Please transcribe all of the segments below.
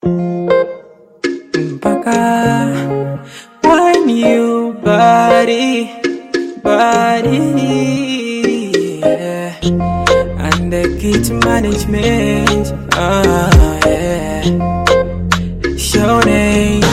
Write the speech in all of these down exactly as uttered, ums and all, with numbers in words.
Mpaka when you body, body, yeah. And the key to management, ah, yeah. Show names.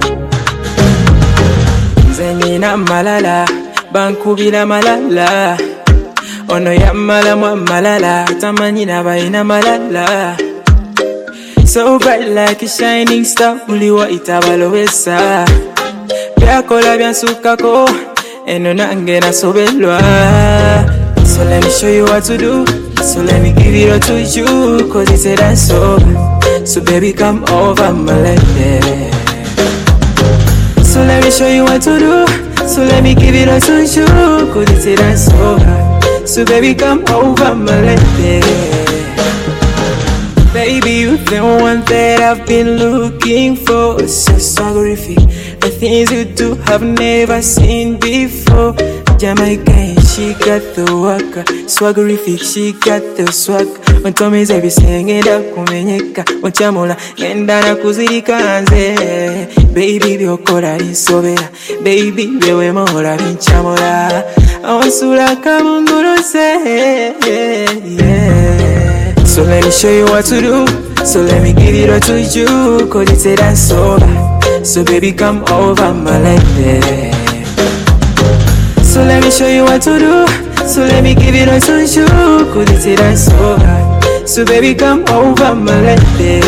Zenina malala, bankubila malala. Ono ya mala mwa malala, tamanyina baina malala. So bright like a shining star, uliwa itabalowesa. Byakola byansukako, eno nange nasobelwa. So let me show you what to do, so let me give it all to you, cause it's a dance over. So baby come over my lady. So let me show you what to do, so let me give it all to you, cause it's a dance over. So baby come over my lady. Baby, you're the one that I've been looking for. So swaggerific, the things you do I've never seen before. Jamaican, she got the waka. Swaggerific, she got the swag. When Tommy's every singing up, kumenyeka. When Chamola, Yendana Kuzirikanze. Baby, Biokora in Sobera. Baby, Bewe Mola in Chamola. I want Sula Kamunduro say, yeah. So let me show you what to do, so let me give it all to you, cause it's a dance over. So baby come over my lady. So let me show you what to do, so let me give it all to you, cause it's a dance over. So baby come over my lady.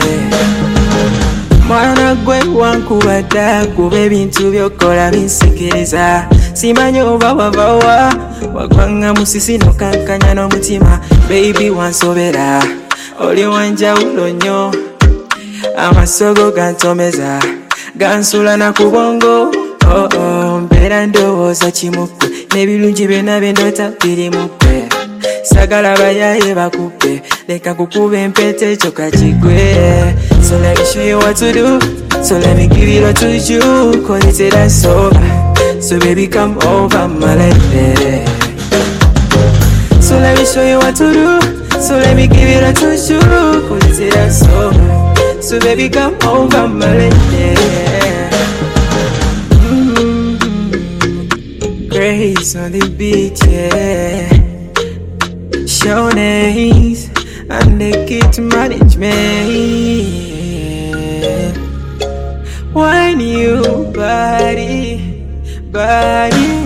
Mwana gwe wankubada, baby into byokola binsikiriza. Simanyo bawa bawa, wakwanga musisi no kankanya no mutima. Baby wansobera, oli wanja ulonyo. Amasogo gantomeza, gansula na kubongo. Oh oh, mbera ndowooza kimukwe, n'ebirungi byonna byendota biri mukwe. Sagala bayaye bakupe, leka kukube empete choka kigwe. So let me show you what to do, so let me give it all to you, cause it's a dance over. So baby come over my lady. So let me show you what to do, so let me give it all to you, cause it's a dance over. So baby come over my lady. Mm-hmm. Grace on the beach, yeah. Show names and the kid to management. When you body, body